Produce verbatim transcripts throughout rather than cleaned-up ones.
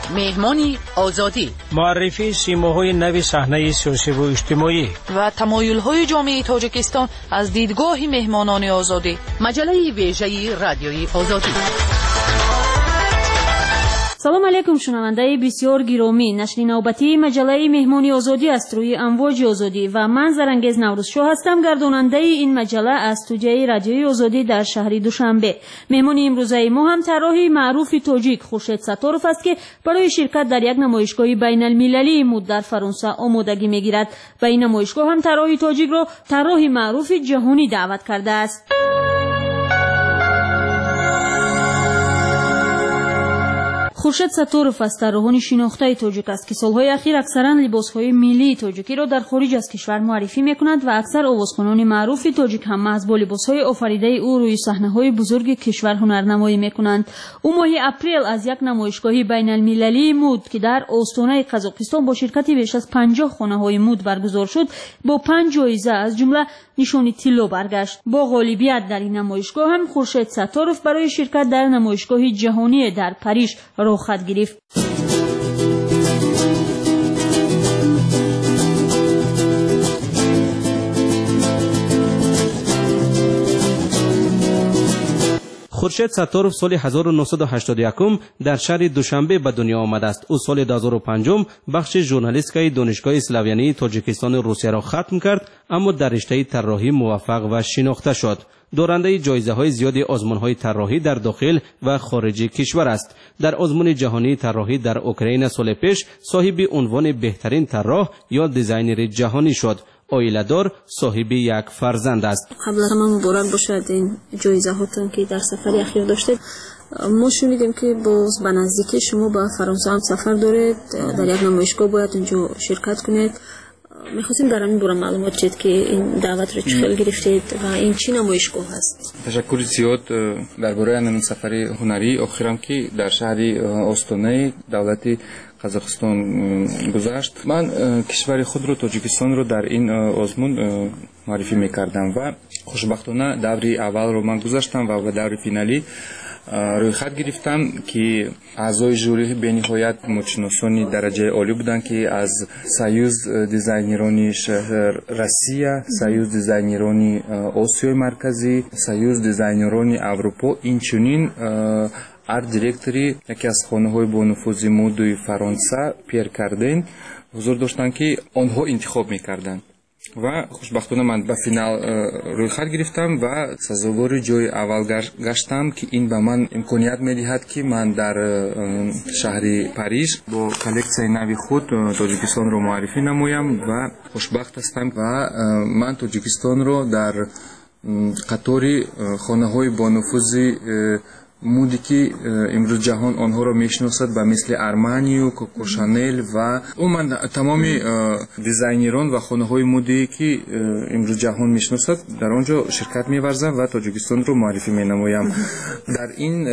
مهمانی آزادی، معرفی سیماهای نو صحنه سیاسی و اجتماعی و تمایل‌های جامعه تاجیکستان از دیدگاه مهمانان آزادی. مجله ویژه رادیوی آزادی. سلام علیکم شنونده بسیار گرامی، نشر نوبتی مجله مهمانی آزادی است روی امواج آزادی و من زرنگیز نوروزشو هستم، گرداننده این مجله از استودیوی رادیوی آزادی در شهر دوشنبه. مهمانی امروزه ما هم طراحی معروف تاجیک خورشید ستاروف است که برای شرکت در یک نمایشگاه بین المللی مود در فرانسه آمادگی میگیرد. به این نمایشگاه هم طراحی تاجیک را طراحی معروف جهانی دعوت کرده است. خورشید ستاروف از طراحان شناخته تاجیک است که سالهای اخیر اکثرا لباسهای ملی تاجیکی را در خارج از کشور معرفی میکنند و اکثر آوازخوانان معروف تاجیک هم محض با لباسهای آفریده او روی صحنه‌های بزرگ کشور هنرنمایی میکنند. او ماه اپریل از یک نمایشگاه بین المللی مود که در استان قزاقستان با شرکت بیش از پنجاه خانه‌های مود برگزار شد با پنج جایزه از جمله نشانی طلا برگشت. با غالبیت در این نمایشگاه هم خورشید ستاروف برای شرکت در نمایشگاه جهانی در پاریس خط گرفت. خورشید ستاروف سال هزار و نهصد و هشتاد و یک در شهر دوشنبه به دنیا آمده است. او سال دو هزار و پنج بخش ژورنالیستیک دانشگاه اسلاویانی تاجیکستان روسیه را ختم کرد، اما در رشته طراحی موفق و شناخته شد. دارنده جایزه‌های زیادی آزمون‌های طراحی در داخل و خارج کشور است. در آزمون جهانی طراحی در اوکراین سال پیش صاحب عنوان بهترین طراح یا دیزاینر جهانی شد. عائله‌دار، صاحب یک فرزند است. قبل از همه مبارک باشد این جایزه هاتون که در سفر اخیر داشتید. ما شنیدیم که باز به نزدیکی شما به فرانسه هم سفر دارید، در یک نمایشگاه باید اونجا شرکت کنید. می‌خواستیم در همین باره معلومات چید که این دعوت رو چخیل گرفتید و این چی نمایشگاه هست؟ تشکر زیاد درباره این سفر هنری اخیرم که در شهر استانه دولت قزاقستان گذشت. من کشور خود رو تاجیکستان رو در این آزمون معرفی می‌کردم و خوشبختانه دوری اول رو من گذاشتم و به دور فینالی روی خط گرفتم که اعضای ژوری به نهایت متشناسانی درجه عالی بودند که از سایوز دیزاینرانی شهر روسیه، سایوز دیزاینرانی آسیای مرکزی، سایوز دیزاینرانی اروپا، اینچنین آرت دیرکتوری یکی از خانه‌های با نفوذ مدوی فرانسه پیر کردن حضور داشتند که آنها انتخاب می‌کردند و خوشبختانه من به فینال روی خط گرفتم و سزاوار جای اول گشتم که این به من امکانیت می‌دهد که من در شهر پاریس با کلکسیون نوی خود تاجیکستان رو معرفی نمایم و خوشبخت هستم و من تاجیکستان رو در قطار خانه‌های با نفوذ مودی که امروز جهان آنها را میشناسد به مثل ارمانی و کوکو شانل و عموما تمام دیزاینران و خانه های مودی که امروز جهان میشناسد در آنجا شرکت می‌ورزم و تاجیکستان رو معرفی مینمایم. در این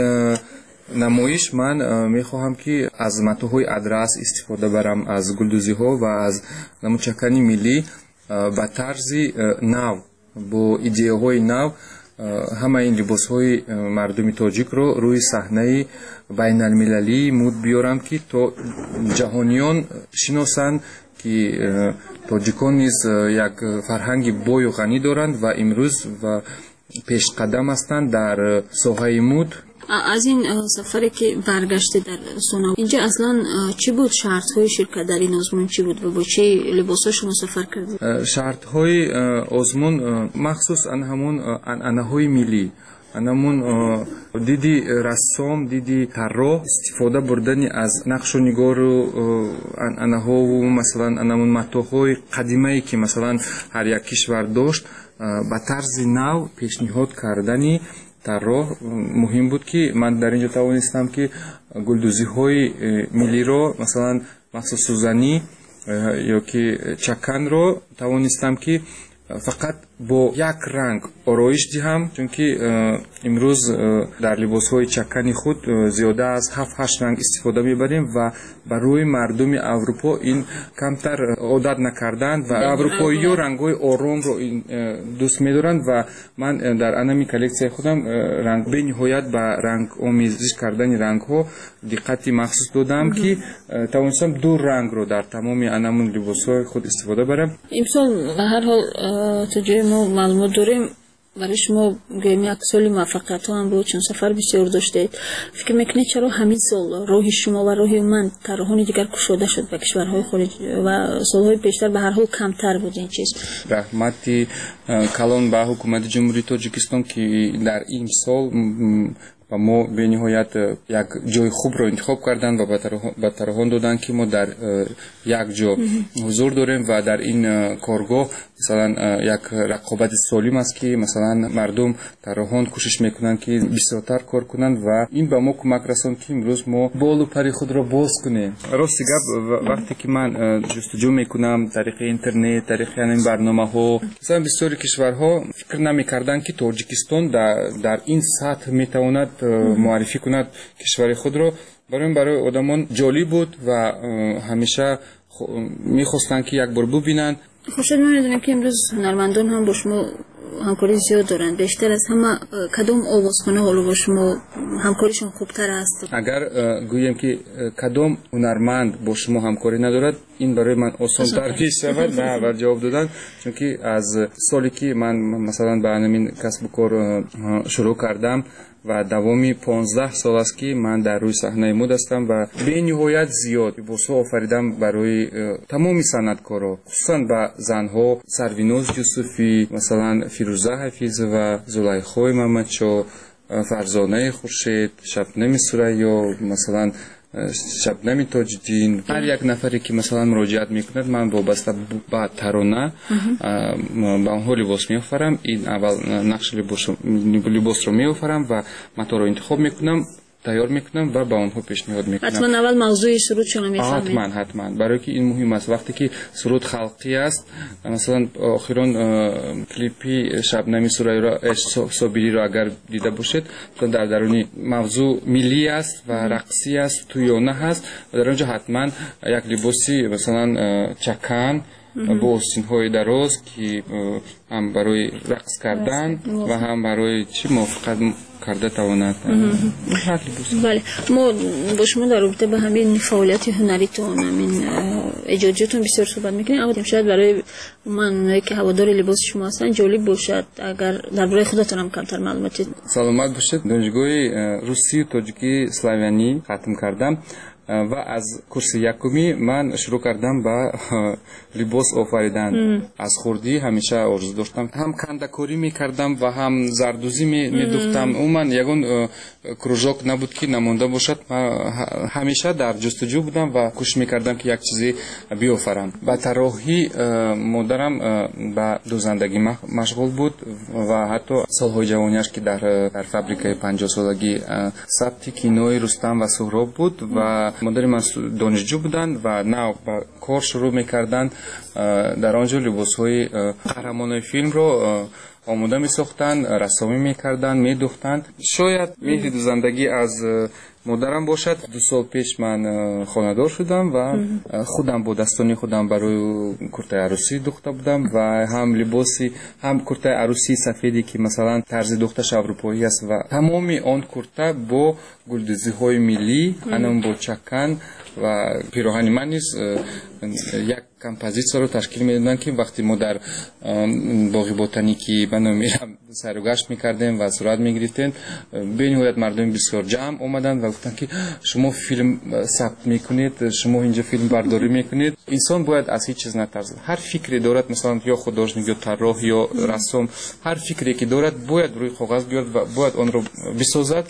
نمایش من میخواهم که از متاح‌های ادرس استفاده برم، از گلدوزی ها و از نموچکانی ملی به طرز نو با ایدئه‌های نو همه این لباس های مردم تاجیک رو روی صحنه بین المللی مود بیارم که تا جهانیان شناسند که تاجیکان نیز یک فرهنگ بای و غنی دارند و امروز و پیش قدم هستند در ساحه مود. از این سفری که برگشته در سونا اینجا اصلا چی بود؟ شرط های شرکت در این آزمون چی بود و با چه لباس شما سفر کردید؟ شرط های آزمون مخصوص ان همون انانه های ملی، انمون دیدی رسام، دیدی طراح استفاده بردن از نقش و نگار و انانه ها و مثلا انمون متاح‌های قدیمی که مثلا هر یک کشور داشت به طرز نو پیشنهاد کردنی طراح مهم بود که من در اینجا توانستم که گلدوزی های ملی رو مثلا مخصوص سوزنی یا که چکن رو توانستم که فقط бо як ранг ороиш диҳам, чунки имрӯз дар либосҳои чаккани худ зиёда аз ҳафт ҳашт ранг истифода мебарем ва барои мардуми Аврупо ин камтар одат накарданд ва аврупоиё рангҳои оромро дӯст медоранд ва ман дар анами коллексияи худам ранг бениҳоят ба рангомезиш кардани рангҳо диққати махсус додам ки тавонистам ду рангро дар тамоми анамун либосҳои худ истифода барам. имсол ба ҳар ҳол то ҷои мо маълумот дорем برای شما گویم یک سال موفقیت هم بود، چون سفر بسیار داشتید. فکر میکنید چرا همین سال راه شما و راه من طراحان دیگر گشوده شد به کشورهای خارج و سالهای پیشتر به هر حال کمتر بود این چیز؟ رحمتی کلان به حکومت جمهوری تاجیکستان که در این سال و ما به نهایت یک جای خوب رو انتخاب کردن و به طراحان دادن که ما در یک جا حضور داریم و در این کارگاه مثلا یک رقابت سالم است که مثلا مردم طراحان کوشش میکنن که بسیارتر کار کنن و این به ما کمک رساند که امروز ما بال و پر خود را باز کنیم. راستی گپ وقتی که من جستجو میکنم طریق اینترنت، طریق این برنامه ها، مثلا بسیاری کشورها فکر نمیکردن که تاجیکستان در, در این سطح میتواند معرفی کند کشور خود را. برای برای آدمان جالب بود و همیشه میخواستن که یک بار ببینن. خورشید ما میدونیم که امروز هنرمندان هم با شما همکاری زیاد دارند، بیشتر از همه کدام آوازخانه حالا با شما همکاریشون خوبتر است؟ اگر گویم که کدام هنرمند با شما همکاری ندارد این برای من آسان تر پیش شود نه بر جواب دادن، چون که از سالی که من مثلا به همین کسب و کار شروع کردم و دوامی پانزده سال است که من در روی صحنه مد هستم و به نهایت زیاد لباس‌ها آفریدم برای تمام صنعتکارا، خصوصا به زنها سرویناز یوسفی، مثلا فیروزه حفیظ و زلیخا محمدشاه، فرزانه خورشید، شبنم ثریا، مثلا شبنم تاج‌الدین. هر یک نفری که مثلا مراجعت میکند من وابسته به ترانه به آنها لباس میآفرم. این اول نقش لباس رو میآفرم و متا رو انتخاب میکنم، تیار میکنم و به آنها پیشنهاد میکنم. حتما اول موضوع سرود شما میفهمید؟ حتما حتما برای که این مهم است. وقتی که سرود خلقی است، مثلا آخران کلیپی شبنم ثریا را صابری را اگر دیده باشید، مثلا در درونی موضوع ملی است و رقصی است، تویانه هست و در آنجا حتما یک لباسی مثلا چکن با آستین‌های دراز که هم برای رقص کردن و هم برای چی موافقت کرده تواند. بله، ما با شما در رابطه به همین فعالیت هنریتون، همین ایجادیتون بسیار صحبت میکنیم، اما شاید برای من که هوادار لباس شما هستن جالب باشد اگر درباره خودتون هم کمتر معلوماتی. سلامت باشید. دانشگاه روسی و تاجیکی اسلاویانی ختم کردم و از کورس یکمی من شروع کردم با لباس آفریدن. از خردی همیشه آرزو داشتم، هم کندکاری میکردم و هم زردوزی میدوختم. عموما یگان کروژاک نبود که نمانده باشد. همیشه در جستجو بودم و کوشش میکردم که یک چیزی بیافرم. با طراحی مادرم با دوزندگی مشغول بود و حتی سالهای جوانیش که در در فابریکه پنجاه سالگی ثبت کینوی رستم و سهراب بود و مادر من دانشجو بودند و نه با کار شروع میکردند. در آنجا لباس‌های قهرمانای فیلم رو آماده می‌ساختند، رسامی می‌کردند، می‌دوختند. شاید مهر دوزندگی از مادرم باشد. دو سال پیش من خانه‌دار شدم و خودم با دستانی خودم برای کرته عروسی دوخته بودم و هم لباسی هم کرته عروسی سفیدی که مثلا طرز دوختش اروپایی است و تمام آن کرته با گلدوزی‌های ملی، انم با چکن و پیراهن من نیز یک کمپوزیسیون رو تشکیل میدادن که وقتی ما در باغ بوتانیکی بنا میرم سر و گشت میکردیم و صورت میگرفتیم، به نهایت مردم بسیار جمع اومدن و گفتن که شما فیلم ثبت میکنید، شما اینجا فیلم برداری میکنید. انسان باید از هیچ چیز نترسد. هر فکری دارد، مثلا یا خودداشت یا طراح یا رسام، هر فکری که دارد باید روی کاغذ بیاد و باید آن رو بسازد.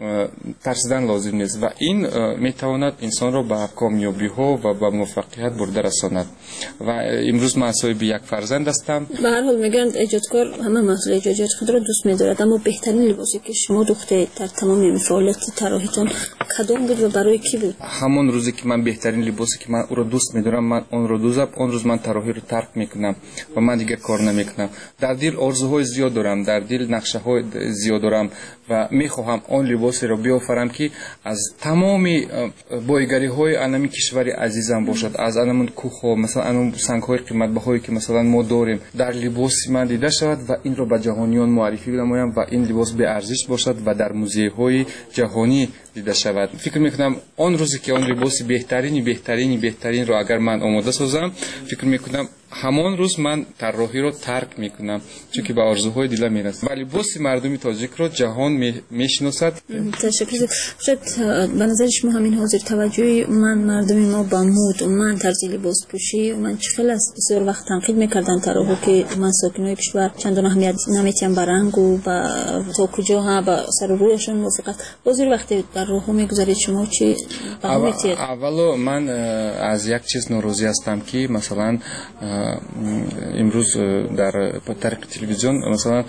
ترسیدن لازم نیست و این میتواند انسان را به کامیابی ها و به موفقیت برده رساند. و امروز من صاحب یک فرزند هستم. به هر حال میگن ایجادکار همه محصول ایجادیات خود را دوست می‌دارد، اما بهترین لباسی که شما دوخته در تمام فعالیت طراحیتون کدام بود و برای کی بود؟ همون روزی که من بهترین لباسی که من او رو دوست می‌دارم من اون رو دوزم، اون روز من طراحی رو ترک میکنم و من دیگه کار نمیکنم. در دل آرزوهای زیاد دارم، در دل نقشه‌های زیاد دارم و میخواهم اون لباسی رو بیافرم که از تمام بایگری‌های انمی کشور عزیزم باشد، از انمون کوه‌ها مثلا انم سنگ‌های قیمت‌بهایی که مثلا ما داریم در لباس من دیده شود و این رو به جهانیان معرفی نمایم و این لباس به ارزش باشد و در موزه‌های جهانی دیده شود. فکر میکنم اون روزی که اون لباس بهترینی بهترینی بهترین رو اگر من آماده سازم، فکر میکنم همان روز من طراحی رو ترک میکنم، چون که به آرزوهای دلم میرسه و لباس مردمی تاجیک رو جهان میشناسد. تشکر. شاید به نظر شما همین حاضر توجهی من مردمی ما با مود من طرز لباس پوشی من چخیل است بسیار وقت تنقید میکردن طراحا که من ساکنای کشور چندان اهمیت نمیتیم به رنگ و با تا کجا ها با سر و رویشون موافقت. حاضر وقتی در راهو میگذارید شما چی اول اولو من از یک چیز ناراضی هستم که مثلا امروز در طریق تلویزیون مثلا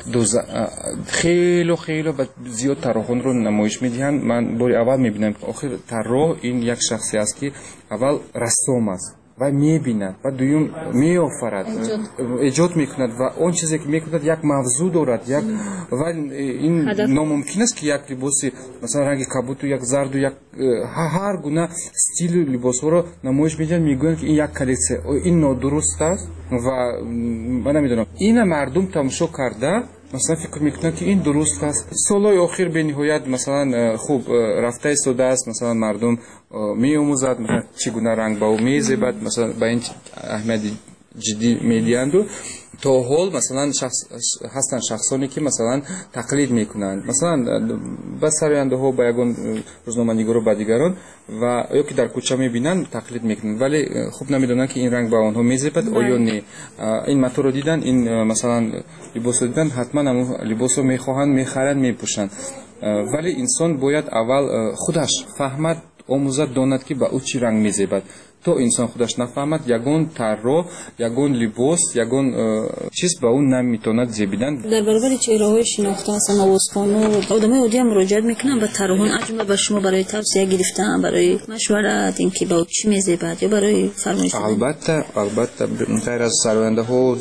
خیلی خیلی زیاد طراحان رو نمایش میدهند. من باری اول میبینم که آخر طراح این یک شخصی است که اول رسام است و میبیند و دوم میآفرد، ایجاد میکند و اون چیزی که میکند یک موضوع دارد یک و این ناممکن است که یک لباسی مثلا رنگ کبوت و یک زرد و یک هر گونه استیل لباس رو نمایش میدن، میگن که این یک کلیسه این نادرست است و من نمیدونم این مردم تماشا کرده مثلا فکر میکنن که این درست است. سالهای آخر به نهایت مثلا خوب رفته ایستاده است، مثلا مردم میآموزد مثلا چگونه رنگ با او میزیبد، مثلا با این اهمیت جدی میدیند و تا حال مثلا شخص هستن شخصانی که مثلا تقلید میکنند، مثلا با سراینده ها با یگان روزنامه‌نگار و با دیگران و یا که در کوچه میبینن تقلید میکنند ولی خوب نمیدونن که این رنگ با آنها میزیبد آیا نه. این متو رو دیدن، این مثلا لباس رو دیدن، حتما لباس رو میخواهند میخرند میپوشند ولی انسان باید اول خودش فهمد آموزد داند که با او چی رنگ میزیبد. تو انسان خودش نفهمد یگان طراح یگان لباس یگان چیز به اون نمیتواند زیبیدن. در برابر چهره‌های شناخته مثلا نوازخوان‌ها و آدمای عادی هم مراجعت میکنن و طراحان از جمله به شما برای توصیه گرفتن، برای مشورت اینکه با چی میزیبد یا برای فرمایش؟ البته البته غیر از سراینده‌ها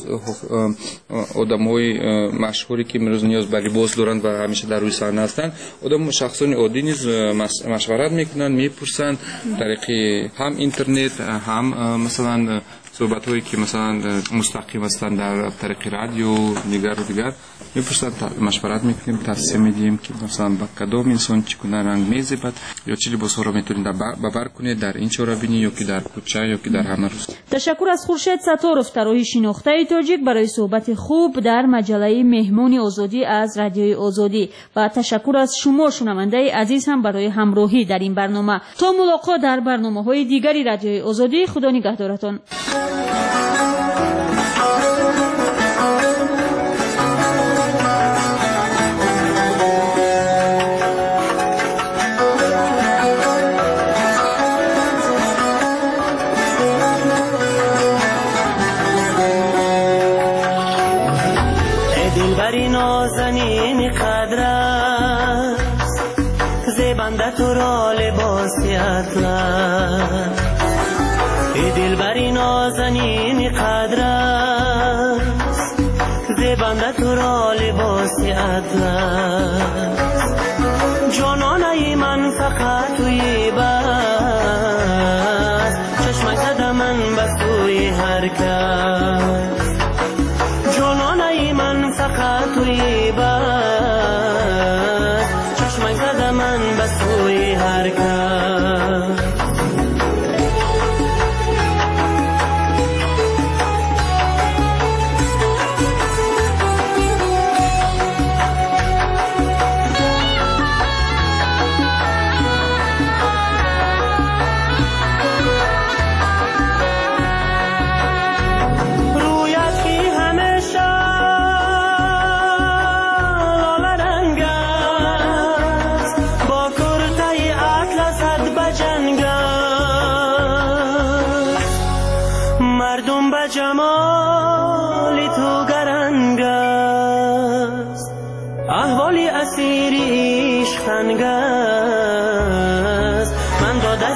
آدمای مشهوری که امروز نیاز به لباس دارند و همیشه در روی صحنه هستند، آدم شخصان عادی نیز مشورت میکنن، میپرسن طریق هم اینترنت هم مثلا صحبت هایی که مثلا مستقیم هستند در طریق رادیو دیگر و دیگر میپرسن، مشورت میکنیم، توصیه میدیم که مثلا با کدام انسان چگونه رنگ میزیبد یا چه لباس ها رو میتونید ببر کنید در این چهاربینی یا که در کوچه یا که در همه روز. تشکر از خورشید ستارف طراح شناخته تاجیک برای صحبت خوب در مجله مهمون آزادی از رادیوی آزادی و تشکر از شما شنونده عزیز هم برای همراهی در این برنامه. تا ملاقات در برنامه‌های دیگری رادیوی آزادی، خدا نگهدارتان. نازنین قدر است زیبنده تو را لباسی اطلس، ای دلبری نازنین قدر است زیبنده تو را لباسی اطلس، جانانه من فقط توی بس، چشمک زده من بس توی هر کس، جانانه من فقط توی بس، چشمک زده من بس توی هر کس.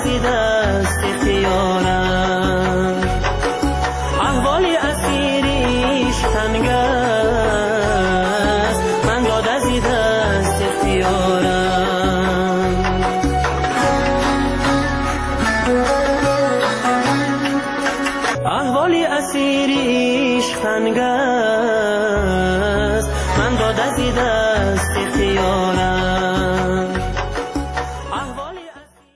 از این دست اختیارم احوال اسیریش تنگ است من داد از این دست اختیارم احوال اسیریش تنگ است